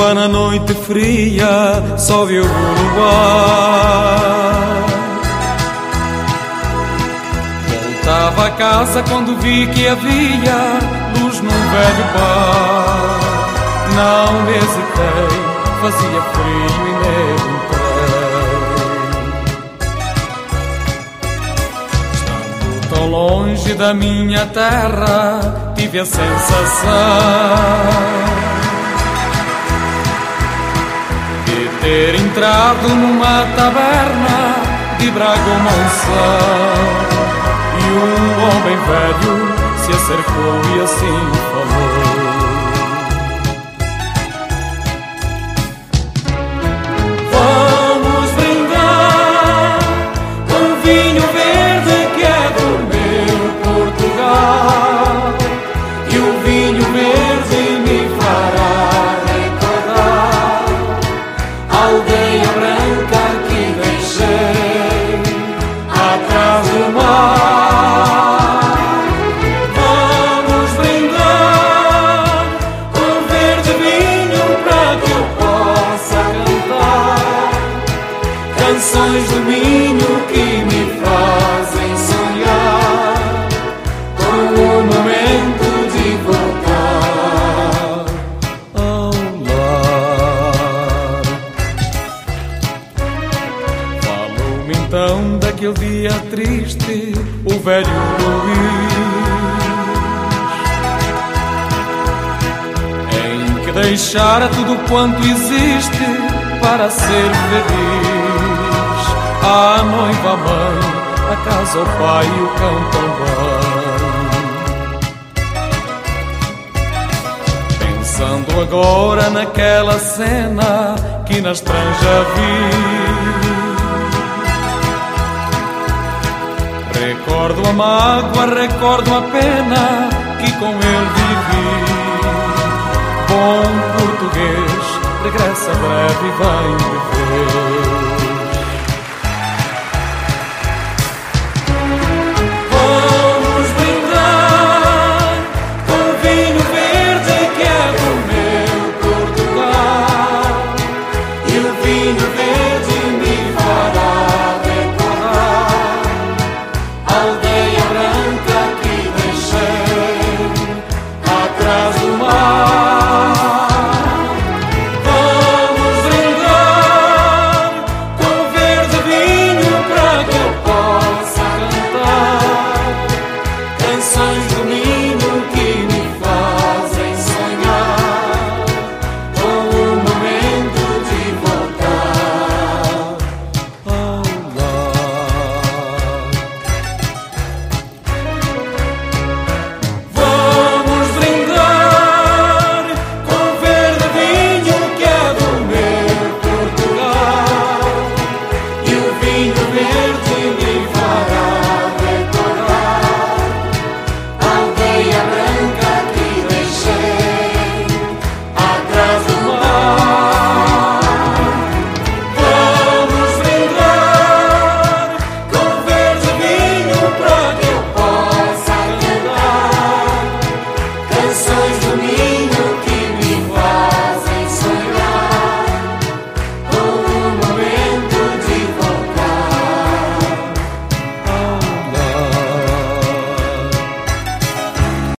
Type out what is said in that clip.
chuva na noite fria, só viu o luar. Voltava a casa quando vi que havia luz num velho bar. Não hesitei, fazia frio e nele entrei. Estando tão longe da minha terra, tive a sensação de ter entrado numa taberna de Braga-Monção. E um homem velho se acercou e assim falou: vamos brindar com vinho verde que é do meu Portugal. E o vinho verde me fará recordar a aldeia branca que deixei atrás do mar. Vamos brindar com verde vinho para que eu possa cantar canções de Minho que me fazem sonhar com o momento de voltar ao lar. Falou-me então daquele dia triste o velho Luís, em que deixara tudo quanto existe para ser feliz. A noiva, a mãe, a casa, o pai e o cão também. Pensando agora naquela cena que na estranja vi, recordo a mágoa, recordo a pena que com ele vivi. Bom português, regressa breve e vem viver.